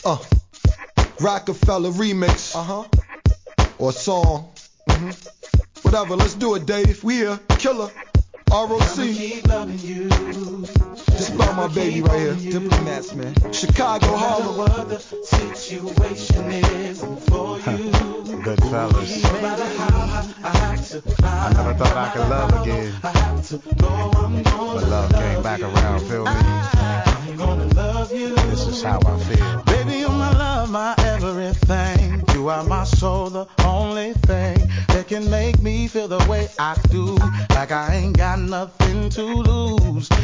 Rockefeller remix. Or song. Whatever, let's do it, Dave. We here. Killer. ROC. Just about my baby right here. Diplomats, man. Chicago, Harlem. What the situation is for you. Good fellas. I never thought I could love again. But love came back around, feel me? I'm gonna love you. This is how I feel. Baby, you're my love, my everything. You are my soul, the only thing that can make me feel the way I do. Like I ain't got nothing to lose.